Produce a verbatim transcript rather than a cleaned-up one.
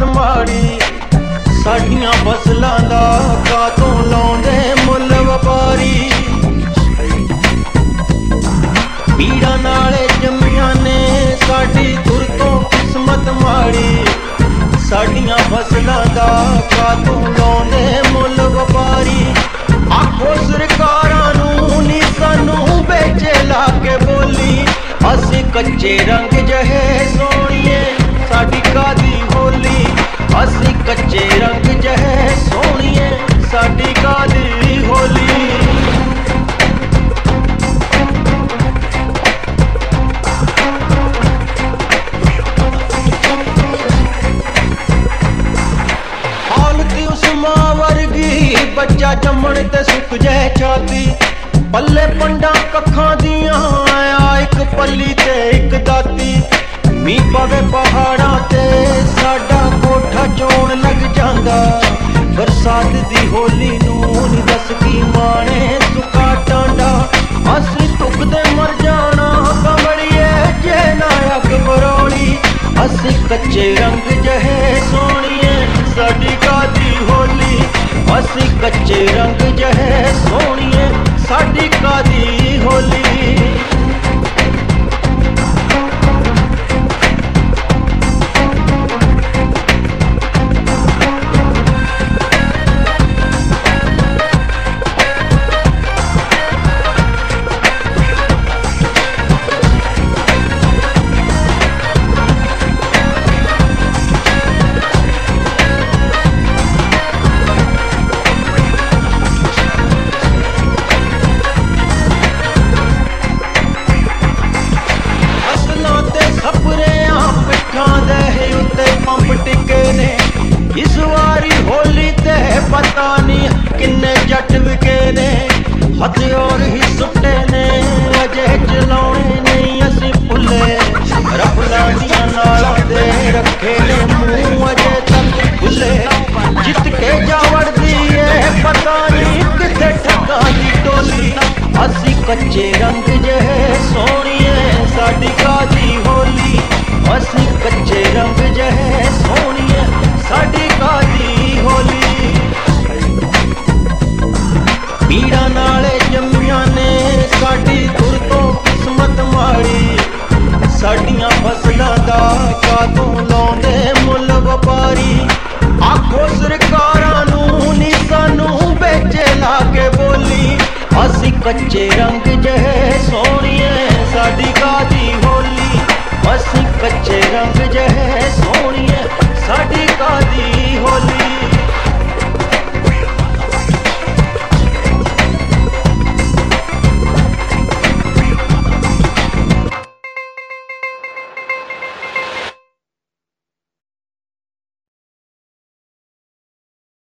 किस्मत माड़ी साडियां फसलां दा कातों लाउंदे मुल व्यापारी पीड़ा नाले जम्मियां ने साडी तुर तो किस्मत माड़ी साडियां फसलां दा कातों लाउंदे मुल व्यापारी आखो सरकारां नूं नी सानू बेचे ला के बोली असी कच्चे रंग जहे सोनिए साडी कादी होली असी कच्चे रंग जहे सोनिए साडी कादी होली हालती उस मां वर्गी बच्चा जम्मण ते सुक जाए छाती पल्ले पंडा कखां दियां आ एक पल्ली ते एक दाती मी पवे पहाड़ां ते साडा कोठा चोण लग जांदा बरसात दी होली नूं नी दस की माणे सुका टांडा असी तुकदे मर जाना कमड़िए जे ना अग बरोली असी कच्चे रंग जहे सोनिए साडी कादी होली असी कच्चे रंग जहे सोनिए साडी कादी होली इस वारी होली ते पता नहीं किन्ने जट विके ने हथियार ही सुट्टे ने अजे चलाने नहीं असी भुले रफला दियां नालां दे रखे ने मुंह अजे तक भुले जित के जावड़ दी है पता नहीं किथे ठगा दी टोली असी कच्चे रंग जहे सोनिए साडी कादी होली असी कच्चे रंग जहे सोनिए साडी कादी होली पीड़ा नाले जम्मियां ने साडी तुर तो किस्मत माड़ी साडियां फसलां दा कातों लाउंदे मुल व्यापारी आखो सरकारां नूं नी सानू बेचे ला के बोली असी कच्चे रंग जहे सोनिए साडी कादी होली असी कच्चे रंग जहे सोनिए साडी कादी होली।